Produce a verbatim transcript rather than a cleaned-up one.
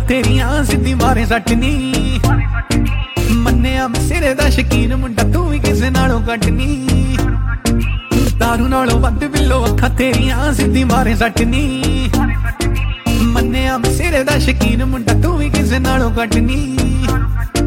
ਤੇਰੀਆਂ ਸਿੱਧੀ ਮਾਰੇ ਸੱਟ ਨੀ ਮੰਨਿਆ ਮੈਂ ਸਿਰੇ ਦਾ ਸ਼ਕੀਨ ਮੁੰਡਾ ਤੂੰ ਵੀ ਕਿਸੇ ਨਾਲੋਂ ਘੱਟ ਨੀ ਦਾਰੂ ਨਾਲੋਂ ਵੱਧ ਬਿੱਲੋ ਅੱਖਾਂ ਤੇਰੀਆਂ ਸਿੱਧੀ ਮਾਰੇ ਸੱਟ ਨੀ ਮੰਨਿਆ ਮੈਂ ਸਿਰੇ ਦਾ ਸ਼ਕੀਨ ਮੁੰਡਾ ਤੂੰ ਵੀ ਕਿਸੇ ਨਾਲੋਂ ਘੱਟ ਨੀ